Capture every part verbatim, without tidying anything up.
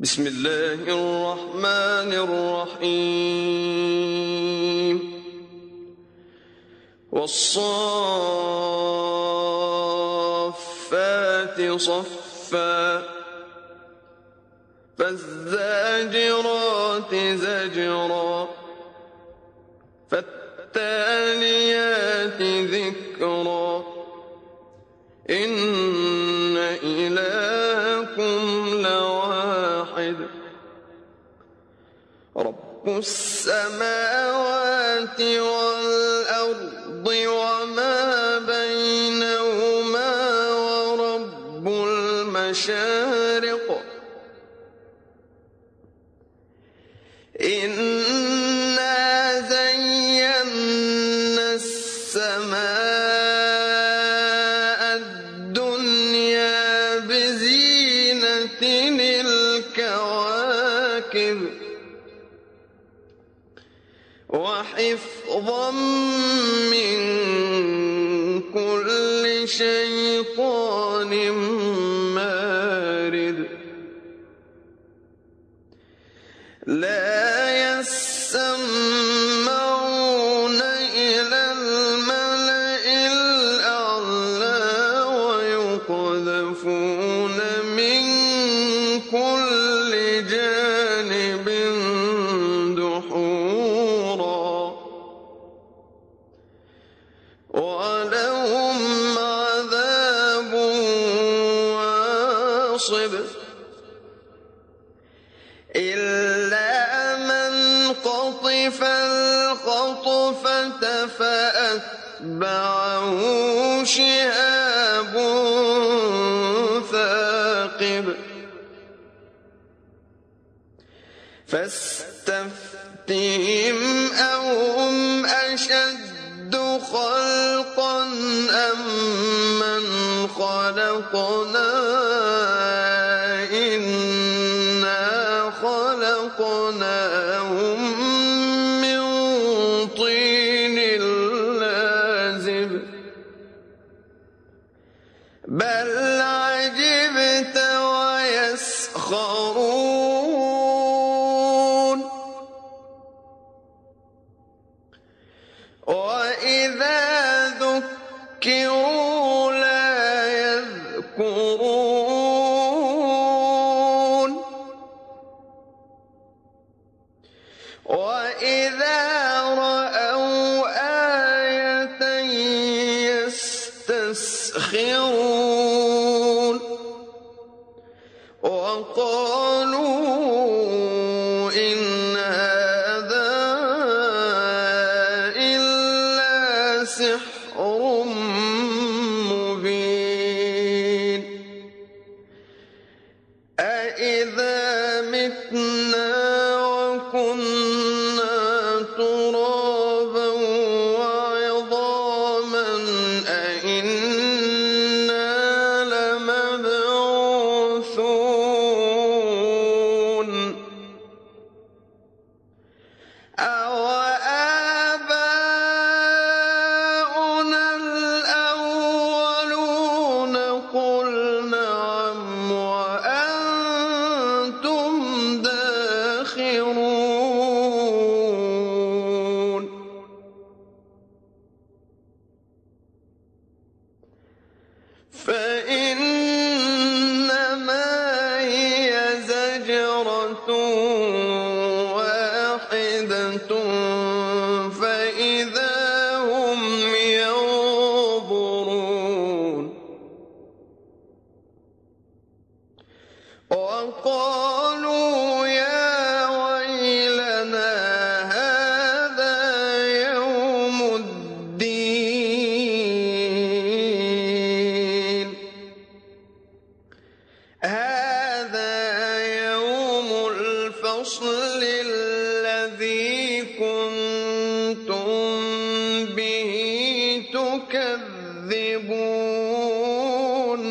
بسم الله الرحمن الرحيم والصافات صفا فالزاجرات زجرا فالتاليات ذكرا إن إلهكم لواحد رب السماوات والأرض وما بينهما ورب المشارق إنا زينا السماء الدنيا بزينة الكواكب وحفظا من كل شيطان مارد لا يسمعون إلى الملأ الأعلى ويقذفون من كل جانب دحورا ولهم عذاب واصب إلا من قطف الخطفة فأتبعه شهاب ثاقب فاستفتهم أهم أشد خلقا أم من خلقنا إنا خلقناهم من طين لازب بل عجبت ويسخرون وإذا ذكروا لا يذكرون وإذا رأوا آية يستسخرون وقالوا إن هذا إلا سحر مبين أإذا متنا وكنا ترابا وعظاما أإنا لمبعوثون أوآباؤنا الأولون قل نعم وأنتم داخرون فإنما هي زجرة واحدة فإذا هم ينظرون وقالوا يا ويلنا هذا يوم الدين هذا يوم الفصل الذي كنتم به تكذبون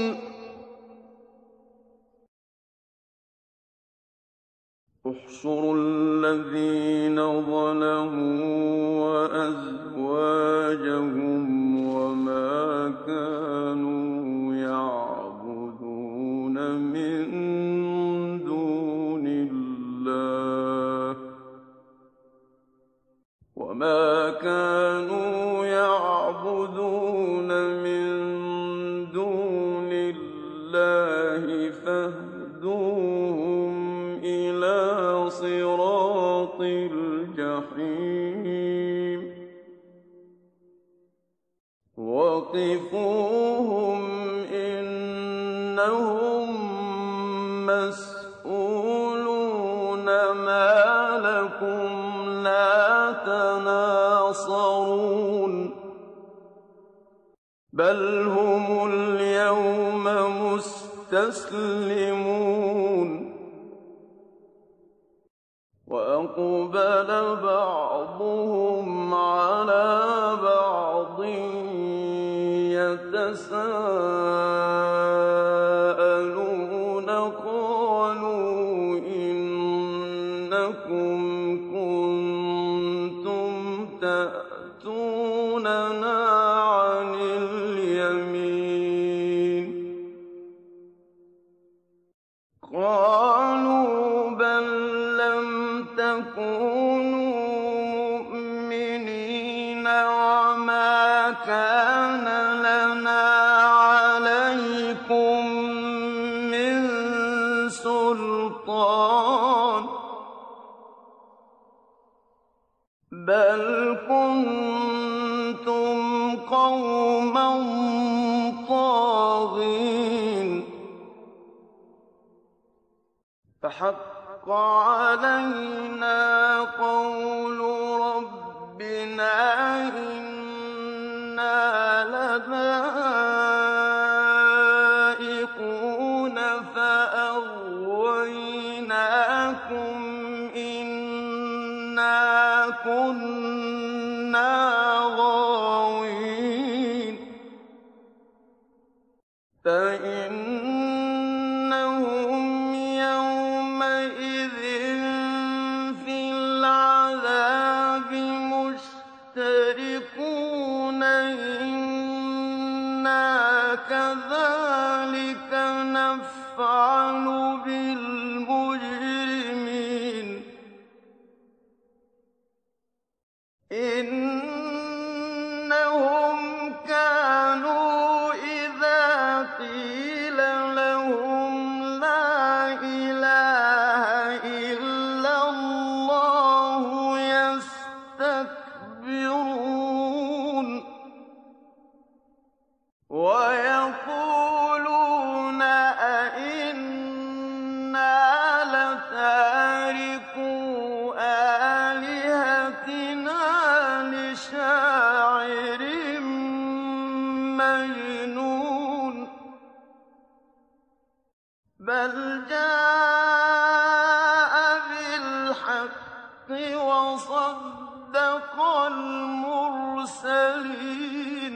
احشروا الذين ظلموا وأزواجهم وما كانوا يعبدون من دون وما كانوا يعبدون من دون الله فاهدوهم إلى صراط الجحيم وقفوهم إنهم مسئولون ما لكم لا تناصرون بل هم اليوم مستسلمون وأقبل بعضهم على بعض يتساءلون قالوا إنكم كنتم تأتوننا عن اليمين قالوا بل لم تكونوا مؤمنين وما كان لنا عليكم من سلطان بل كنتم قوما طاغين فحق علينا قول ربنا إنا لذائقون فأغويناكم إنا كنا غاوين فإنهم يومئذ في العذاب مشتركون إنا كذلك نفعل بالمجرمين إنهم كانوا إذا قيل لهم لا إله إلا الله يستكبرون ويقولون أئنا لتاركو آلهتنا لشاعر مجنون بل جاء بالحق وصدق المرسلين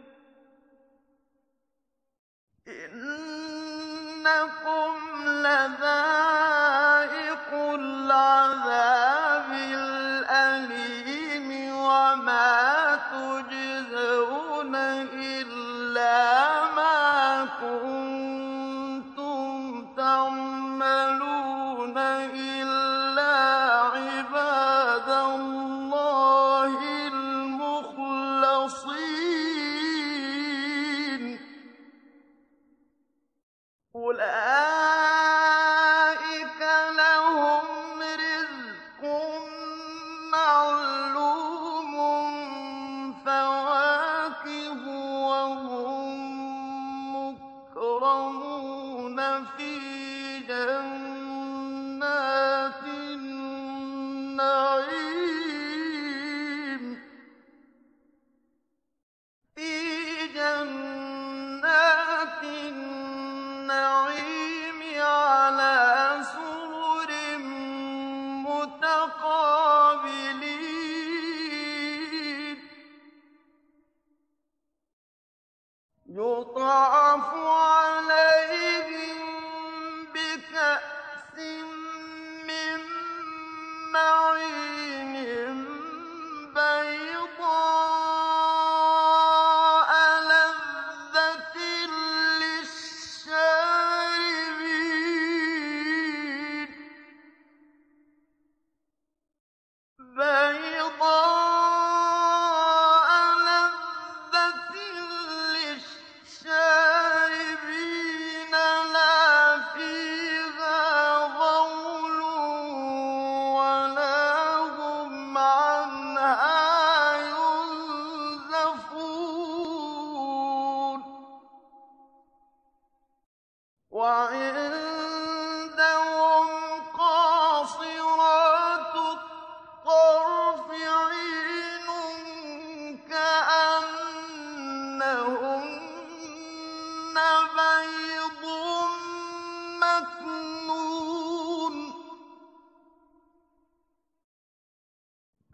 إنكم لذائق العذاب الأليم وما تجزون إلا ما كنتم تعملون إلا عباد الله المخلصين أولئك لهم رزق معلوم فواكه وهم مكرمون في جنات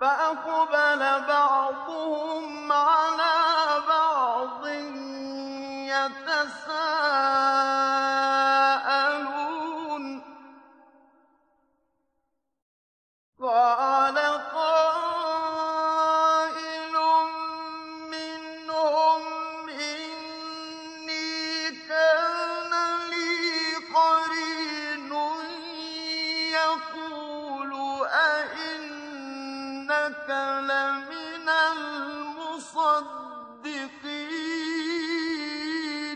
فَأَقْبَلَ بَعْضُهُمْ عَلَىٰ بَعْضٍ يَتَسَاءَلُونَ قَالَ قَائِلٌ مِّنْهُمْ إِنِّي كَانَ لِي قَرِينٌ يَقُولُ أَإِنَّكَ لَمِنَ الْمُصَدِّقِينَ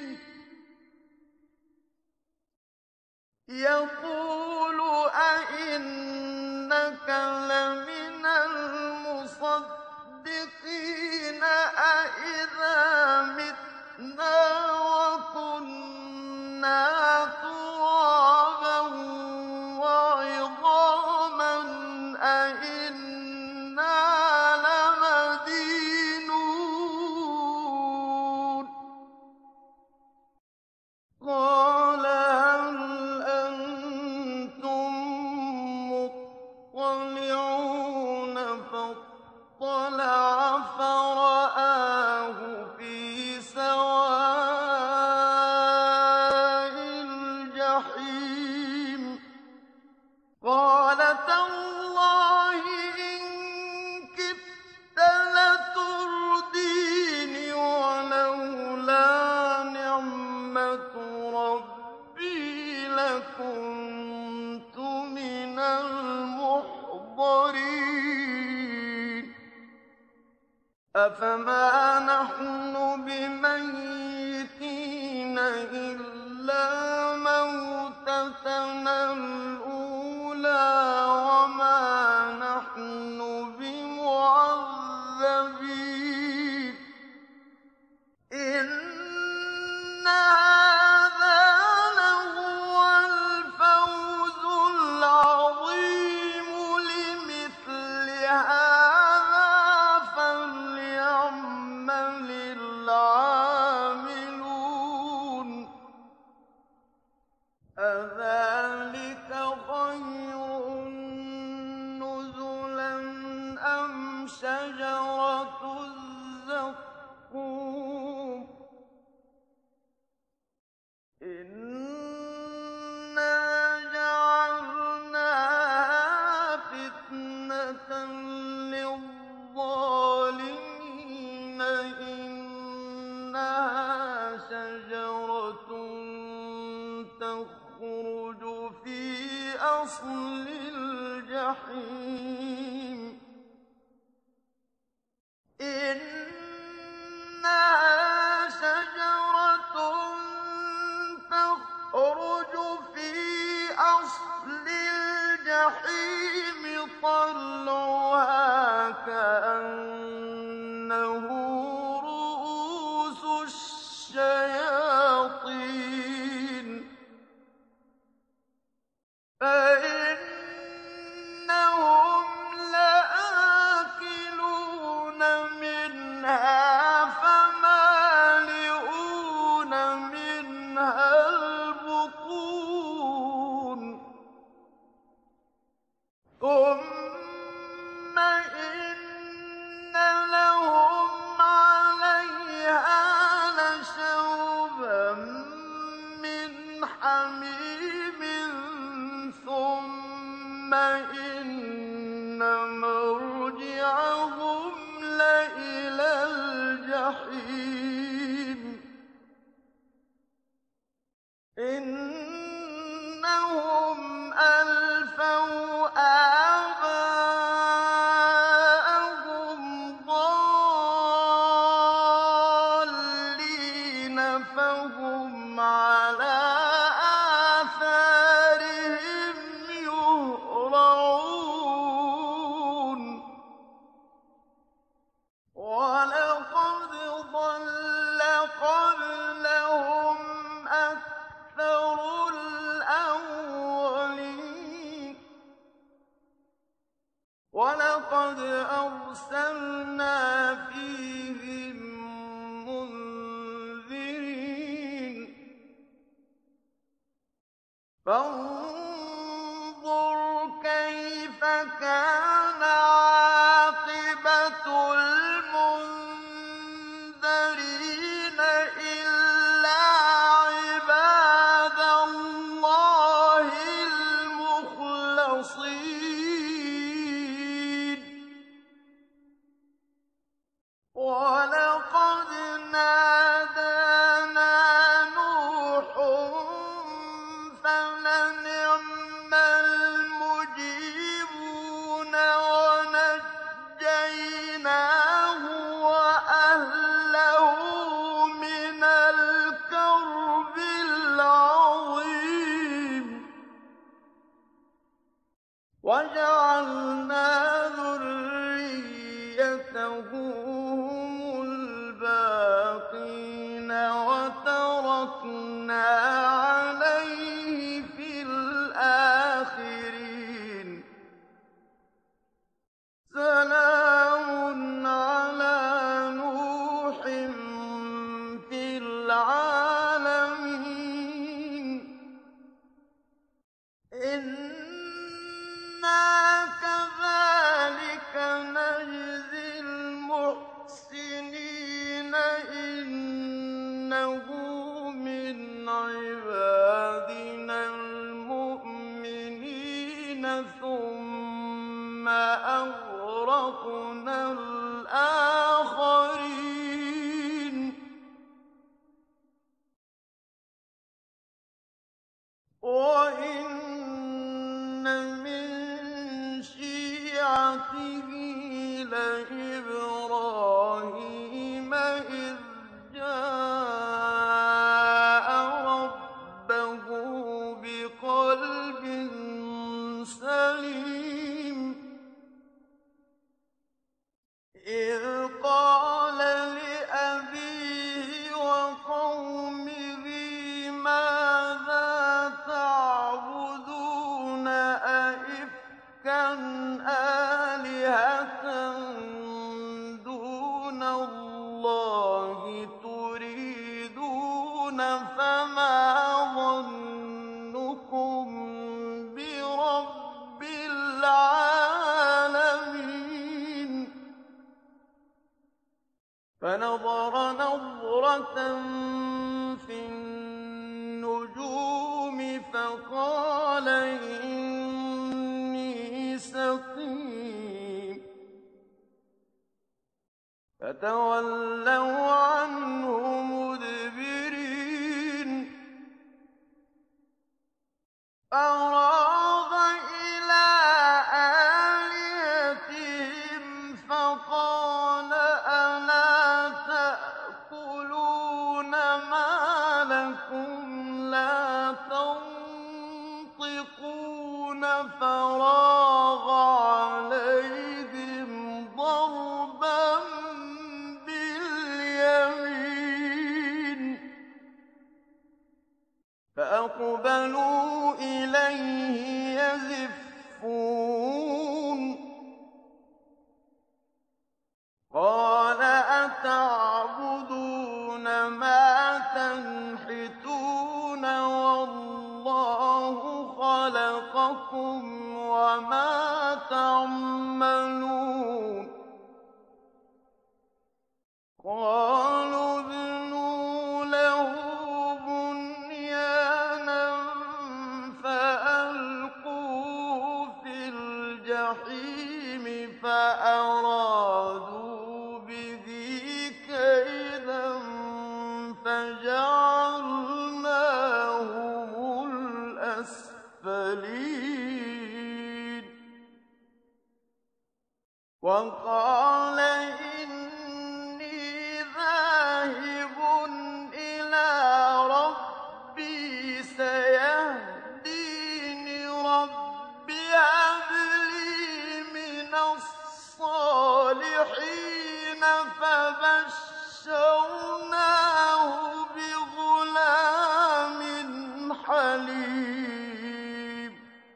يَقُولُ أَإِنَّكَ لَمِنَ الْمُصَدِّقِينَ أَإِذَا مِتْنَا وَكُنَّا تُرَابًا وَعِظَامًا أَإِنَّا لَمَدِينُونَ قَالَ هَلْ أَنتُم مُّطَّلِعُونَ فَاطَّلَعَ فَرَآهُ فِي سَوَاءِ الْجَحِيمِ قَالَ تَاللَّهِ إِن كِدتَّ لَتُرْدِينِ وَلَوْلَا نِعْمَةُ رَبِّي لَكُنتُ مِنَ الْمُحْضَرِينَ أَفَمَا نَحْنُ بِمَيِّتِينَ إِلَّا مَوْتَتَنَا الْأُولَىٰ وَمَا نَحْنُ بِمُعَذَّبِينَ إِنَّ هَٰذَا لَهُوَ الْفَوْزُ الْعَظِيمُ لِمِثْلِ هَٰذَا فَلْيَعْمَلِ الْعَامِلُونَ أَذَٰلِكَ خَيْرٌ نُّزُلًا أَمْ شَجَرَةُ الزَّقُّومِ إِنَّا جَعَلْنَاهَا فِتْنَةً لِّلظَّالِمِينَ إِنَّهَا شَجَرَةٌ تَخْرُجُ فِي أَصْلِ الْجَحِيمِ إِنَّهَا شَجَرَةٌ تَخْرُجُ فِي أَصْلِ الْجَحِيمِ طَلْعُهَا كَأَنَّهُ رُءُوسُ الشَّيَاطِينِ فَإِنَّهُمْ لَآكِلُونَ مِنْهَا فَمَالِئُونَ مِنْهَا الْبُطُونَ ثُمَّ إِنَّ لَهُمْ عَلَيْهَا لَشَوْبًا مِّنْ حَمِيمٍ ثُمَّ إِنَّ مَرْجِعَهُمْ لَإِلَى الْجَحِيمِ إِنَّهُمْ أَلْفَوْا آبَاءَهُمْ ضَالِّينَ فَهُمْ عَلَىٰ آثَارِهِمْ يُهْرَعُونَ وَلَقَدْ ضَلَّ قَبْلَهُمْ أَكْثَرُ الْأَوَّلِينَ وَلَقَدْ أَرْسَلْنَا فِيهِم مُّنذِرِينَ فَانظُرْ كَيْفَ كَانَ عَاقِبَةُ وَجَعَلْنَا ذُرِّيَّتَهُ هُمُ الْبَاقِينَ وَتَرَكْنَا عَلَيْهِ فِي الْآخِرِينَ سَلَامٌ عَلَىٰ نُوحٍ فِي الْعَالَمِينَ إِنَّا كَذَٰلِكَ نَجْزِي الْمُحْسِنِينَ إِنَّهُ مِنْ عِبَادِنَا الْمُؤْمِنِينَ ثُمَّ أَغْرَقْنَا الْآخَرِينَ وَإِنَّ مِن شِيعَتِهِ لَإِبْرَاهِيمَ إِذْ جَاءَ رَبَّهُ بِقَلْبٍ سَلِيمٍ إِذْ قَالَ لِأَبِيهِ وَقَوْمِهِ مَاذَا تَعْبُدُونَ أَئِفْكًا آلِهَةً دُونَ اللَّهِ تُرِيدُونَ فَمَا ظَنُّكُم بِرَبِّ الْعَالَمِينَ فَنَظَرَ نَظْرَةً فِي النُّجُومِ فَقَالَ إِنِّي سَقِيمٌ فَتَوَلَّوْا عَنْهُ مُدْبِرِينَ فَرَاغَ إِلَىٰ آلِهَتِهِمْ فَقَالَ أَلَا تَأْكُلُونَ مَا لَكُمْ لَا تَنطِقُونَ فَرَاغَ عَلَيْهِمْ ضَرْبًا بِالْيَمِينِ فَأَقْبَلُوا إِلَيْهِ يَزِفُّونَ قَالَ أَتَعْبُدُونَ مَا تَنْحِتُونَ وَاللَّهُ خَلَقَكُمْ وَمَا تَعْمَلُونَ قَالُوا ابْنُوا لَهُ بُنْيَانًا فَأَلْقُوهُ فِي الْجَحِيمِ فَأَرَادُوا بِهِ كَيْدًا فَجَعَلْنَاهُمُ الْأَسْفَلِينَ وَقَالَ إِنِّي ذَاهِبٌ إِلَىٰ رَبِّي سَيَهْدِينِ رَبِّ هَبْ لِي مِنَ الصَّالِحِينَ فَبَشَّرْنَاهُ بِغُلَامٍ حَلِيمٍ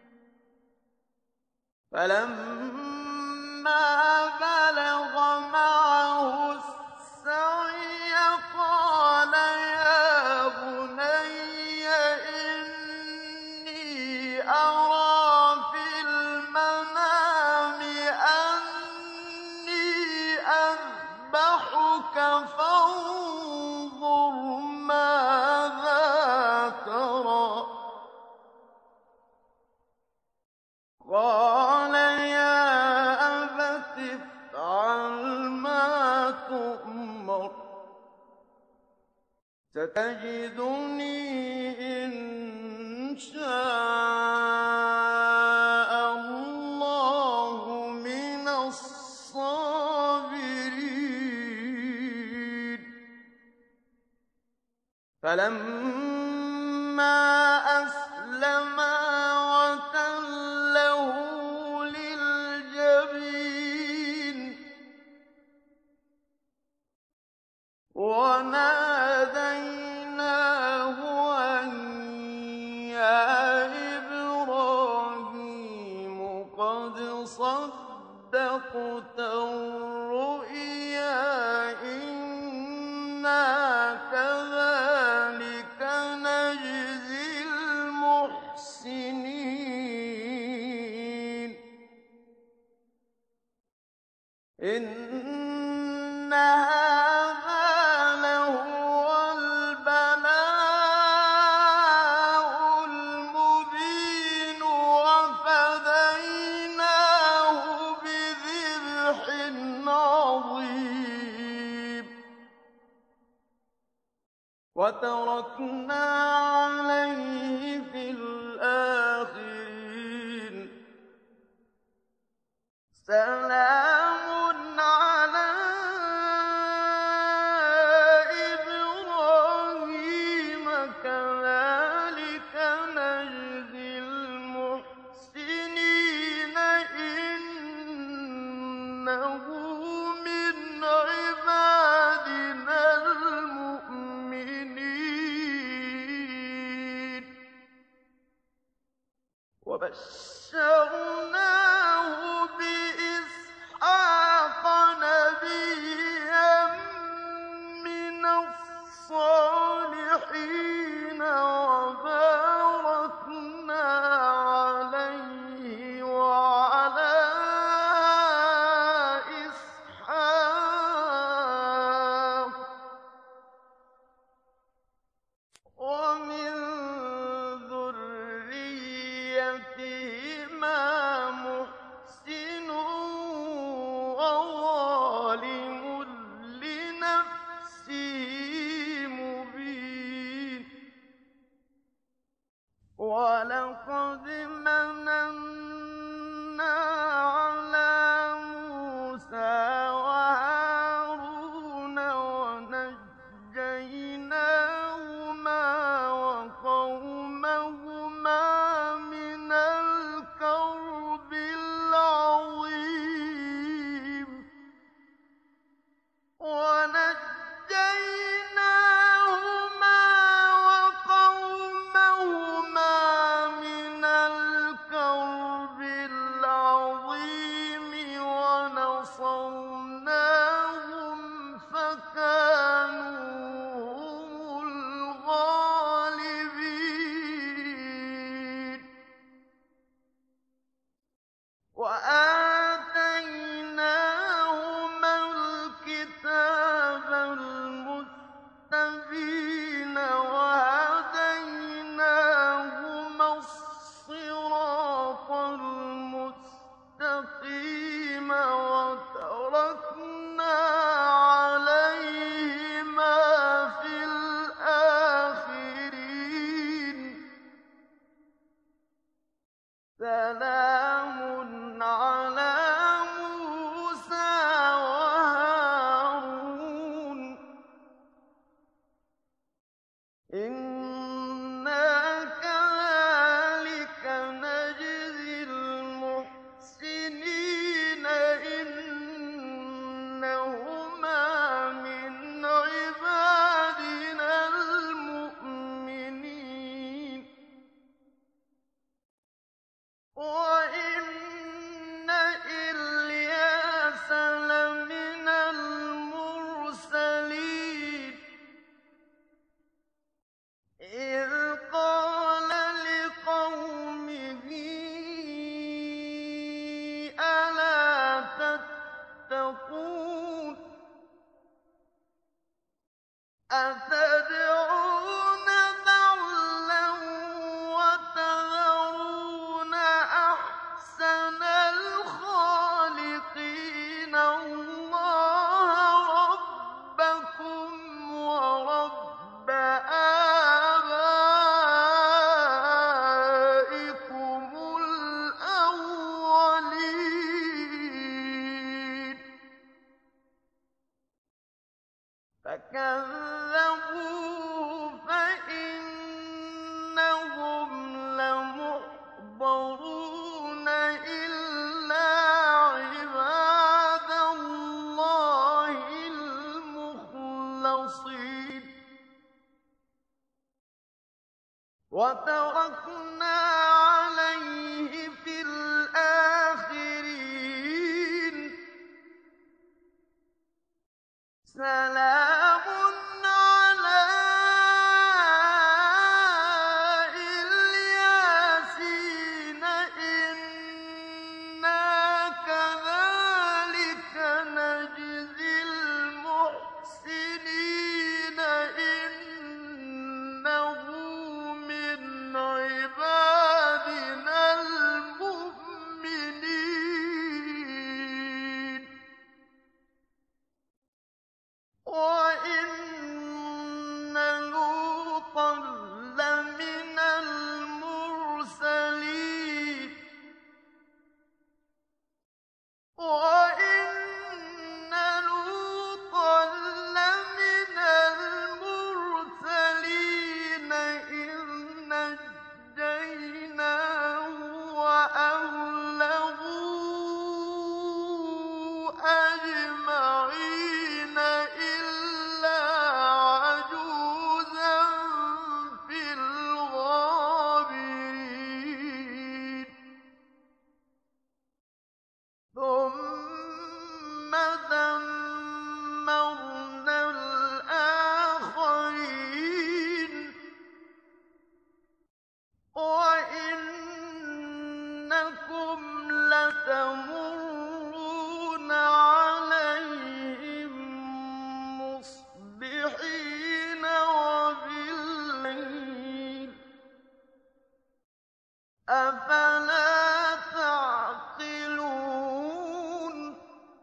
فَلَمَّا بَلَغَ مَعَهُ السَّعْيَ قَالَ يَا بُنَيَّ إِنِّي أَرَىٰ فِي الْمَنَامِ أَنِّي أَذْبَحُكَ فَانظُرْ مَاذَا تَرَىٰ ۚ قَالَ يَا أَبَتِ افْعَلْ مَا تُؤْمَرُ ۖ سَتَجِدُنِي إِن شَاءَ اللَّهُ مِنَ الصَّابِرِينَ فَلَمَّا أَسْلَمَا وَتَلَّهُ صدقت الرؤيا إنا كذلك نجزي المحسنين إن هذا لهو البلاء المبين وفديناه بذبح عظيم وتركنا عليه في الآخرين سلام على إبراهيم كذلك نجزي المحسنين إنه من عبادنا المؤمنين وبشرناه بإسحاق نبيا من الصالحين وباركنا عليه وعلى إسحاق ومن ذريتهما محسن وظالم لنفسه مبين ولقد مننا على موسى وهارون ونجيناهما وقومهما من الكرب العظيم ونجيناهما وقومهما من الكرب العظيم ونصرناهم فكانوا هم الغالبين وآتيناهما الكتاب المستبين وهديناهما الصراط المستقيم وتركنا عليهما في الآخرين سلام على موسى وهارون إنا كذلك نجزي المحسنين إنهما من عبادنا المؤمنين وإن إلياس لمن المرسلين إذ قال لقومه ألا تتقون أتدعون بعلا وتذرون أحسن الخالقين الله ربكم ورب آبائكم الأولين فكذبوه فإنهم لمحضرون إلا عباد الله المخلصين وتركنا عليه في الآخرين لَتَمُرُّونَ عَلَيْهِم مُّصْبِحِينَ وَبِاللَّيْلِ ۗ أَفَلَا تَعْقِلُونَ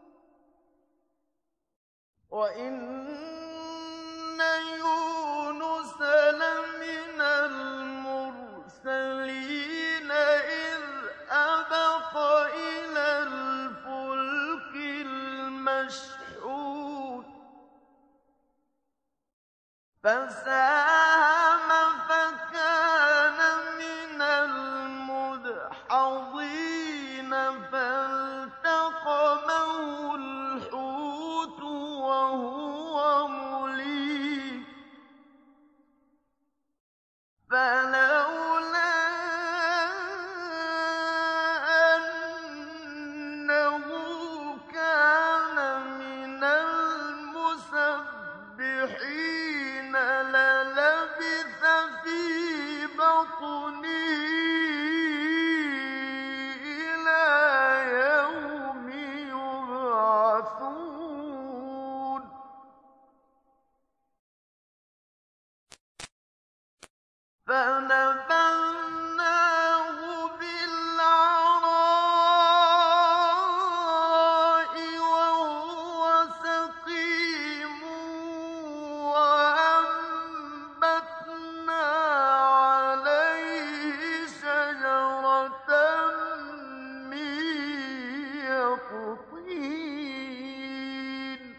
وَإِنَّ يُونُسَ لَمِنَ الْمُرْسَلِينَ إِذْ أَبَقَ إِلَى الْفُلْكِ الْمَشْحُونِ فَسَاهَمَ فَكَانَ مِنَ الْمُدْحَضِينَ فَالْتَقَمَهُ الْحُوتُ وَهُوَ مُلِيمٌ فَلَوْلَا أَنَّهُ كَانَ مِنَ الْمُسَبِّحِينَ لَلَبِثَ فِي بَطْنِهِ إِلَىٰ يَوْمِ يُبْعَثُونَ فَنَبَذْنَاهُ بِالْعَرَاءِ وَهُوَ سَقِيمٌ وَأَنبَتْنَا عَلَيْهِ شَجَرَةً مِّن يَقْطِينٍ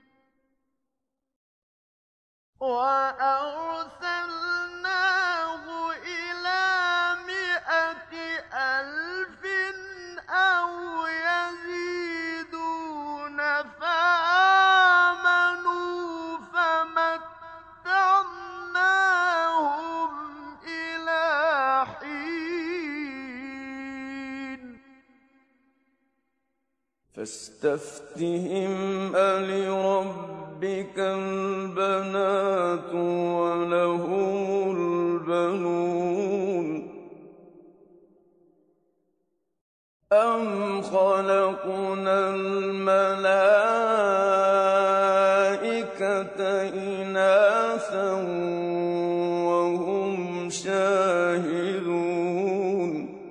وَأَرْسَلْنَاهُ إِلَىٰ مِائَةِ أَلْفٍ أَوْ يَزِيدُونَ فَآمَنُوا فَمَتَّعْنَاهُمْ إِلَىٰ حِينٍ فَاسْتَفْتِهِمْ أَلِرَبِّكَ الْبَنَاتُ وَلَهُمُ الْبَنُونَ أَمْ خَلَقْنَا الْمَلَائِكَةَ إِنَاثًا وَهُمْ شَاهِدُونَ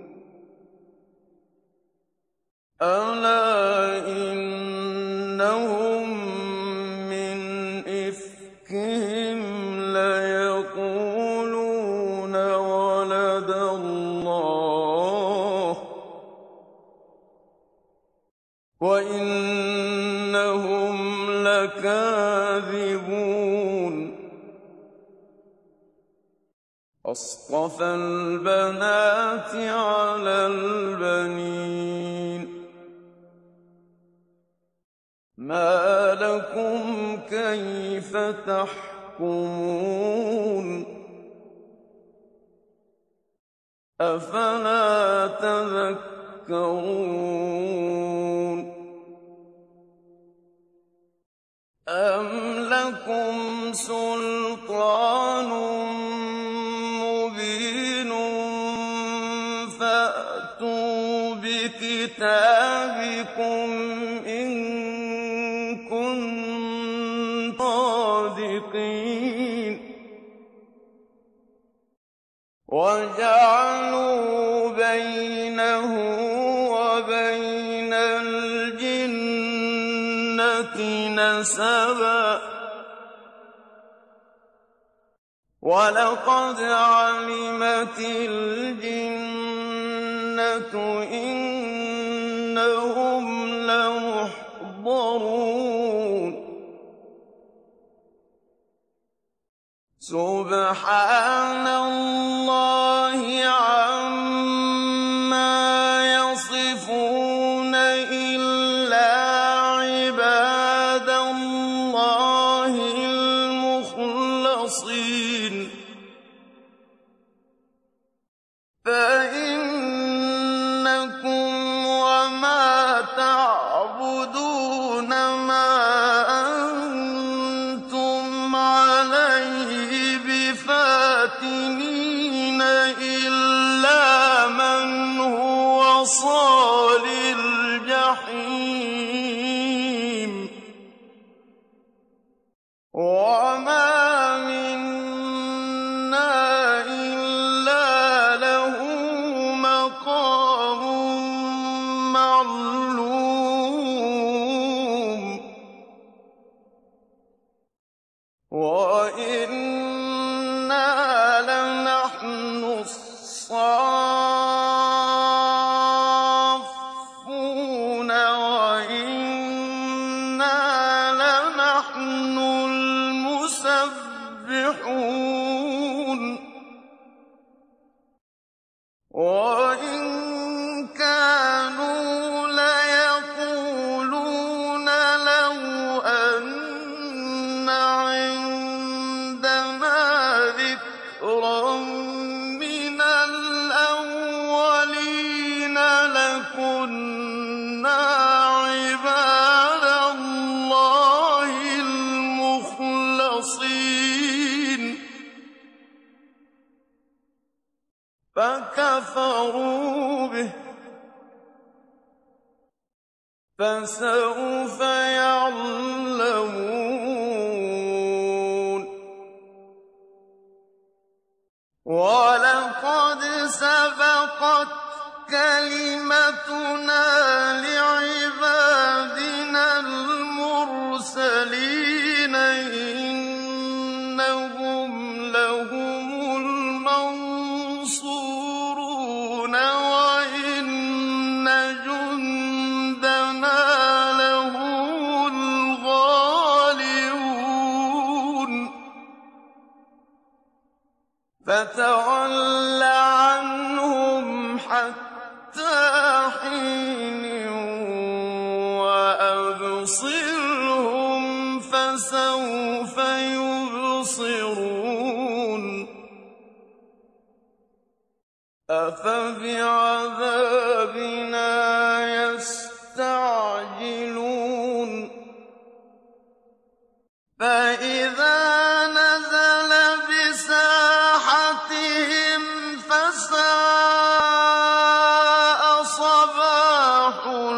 أَلَا إِنَّهُم مِّنْ إِفْكِهِمْ لَيَقُولُونَ وَلَدَ اللَّهُ وَإِنَّهُمْ لَكَاذِبُونَ أَصْطَفَى الْبَنَاتِ عَلَى الْبَنِينَ مَا لَكُمْ كَيْفَ تَحْكُمُونَ أَفَلَا تَذَكَّرُونَ أَمْ لَكُمْ سُلْطَانٌ مُّبِينٌ فَأْتُوا بِكِتَابِكُمْ إِن كُنتُمْ صَادِقِينَ وَجَعَلُوا بَيْنَهُ وَبَيْنَ الْجِنَّةِ نَسَبًا وَلَقَدْ عَلِمَتِ الْجِنَّةُ إِنَّهُمْ لَمُحْضَرُونَ سُبْحَانَ اللَّهِ عَمَّا يَصِفُونَ إِلَّا عِبَادَ اللَّهِ الْمُخْلَصِينَ فَإِنَّكُمْ وَمَا تَعْبُدُونَ مَا أَنتُمْ عَلَيْهِ بِفَاتِنِينَ إِلَّا مَنْ هُوَ وصال الجحيم وما منا إلا له مقام معلوم وإنا لنحن الصافون وإنا لنحن المسبحون وإن كانوا ليقولون لو أن عندنا ذكرا من الأولين لكنا عباد الله المخلصين فكفروا به فسوف يعلمون ولقد سبقت كلمتنا لعبادنا المرسلين إنهم لهم المنصورون وإن جندنا لهم الغالبون فتول عنهم حتى حين وأبصرهم فسوف يبصرون أفبعذابنا يستعجلون فإذا نزل بساحتهم فساء صباح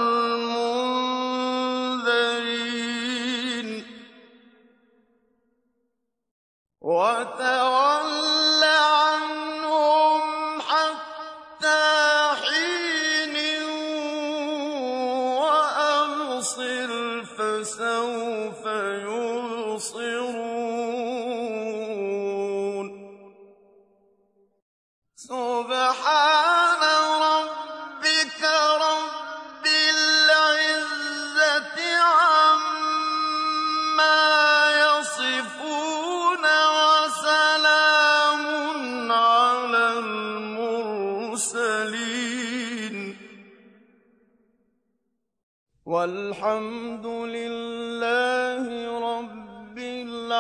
المنذرين وتول عنهم حتى حين وأبصر فسوف يبصرون سبحان ربك رب العزة عما يصفون وسلام على المرسلين والحمد لله رب العالمين.